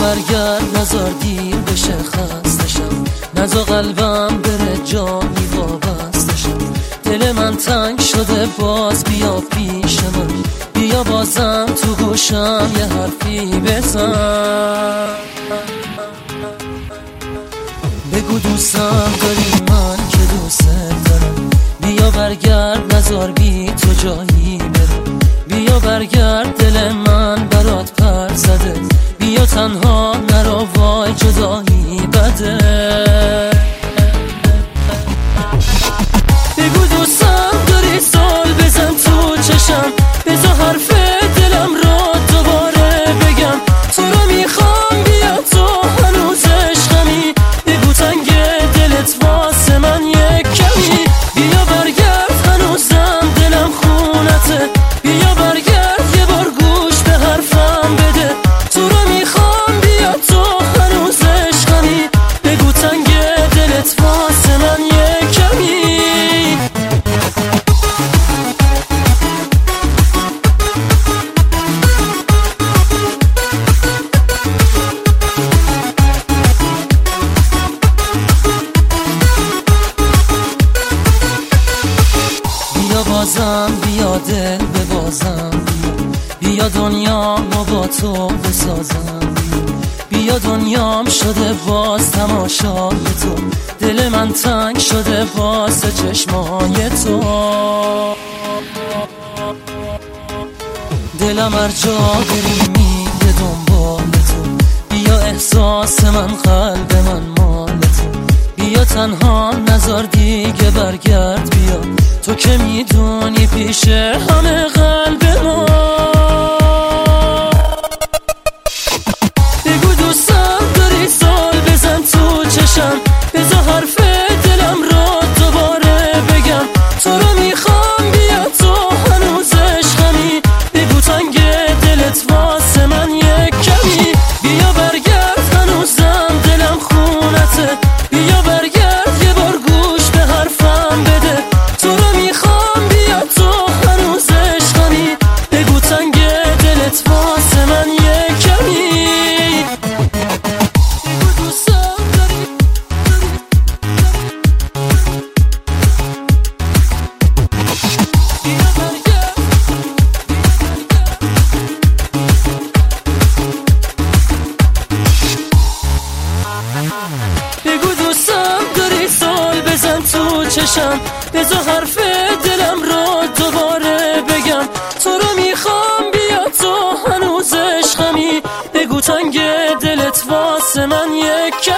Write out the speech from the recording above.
برگرد نزار دیر بشه خستشم، نزار قلبم بره جایی وابستشم. دل من تنگ شده باز بیا پیش من، بیا بازم تو گوشم یه حرفی بزن. بگو دوستم داری من که دوست دارم، بیا برگرد نزار بی تو جایی برم. بیا برگرد دل من برات پر زده، بیا تنها نرو وای جدایی بده. بگو دوستم داری سال بزن تو چشم، بذار حرف دلم رو دوباره بگم. تو رو میخوام بیا تو هنوز عشقمی، بگو تنگ دلت واسه من یک کمی. بیا برگرد هنوزم دلم خونته، بیا برگرد یه بار گوش به حرفم بده. تو رو میخوام بیا تو هنوز عشقمی، بگو تنگ دلت واسه من یک کمی. بیا بازم بیا دل ببازم، بیا دنیام با تو بسازم. بیا دنیام شده باز تماشای تو، دل من تنگ شده واسه چشمای تو. دلم هر جا بری میره دنبال تو، بیا احساس من قلب من مال تو. بیا تنها نزار دیگه برگرد بیا، تو که میدونی پیش همه قلب ما. بگو دوستم داری سال بزن تو چشم، بذار حرف دلم رو دوباره بگم. تو رو میخوام بیا تو هنوز عشقمی، بگو تنگ دلت واسه من یک کمی. بیا برگرد هنوزم دلم خونته، بیا برگرد یه بار گوش به حرفم بده. تو رو میخوام بیا تو هنوز عشقمی، بگو تنگ دلت واسه من یک کمی. بگو دوستم داری بیا برگرد. بگو دوستم داری سال بزن تو چشم، بذار حرف دلم رو دوباره بگم. تو رو میخوام بیا تو هنوز عشقمی، بگو تنگ دلت واسه من یک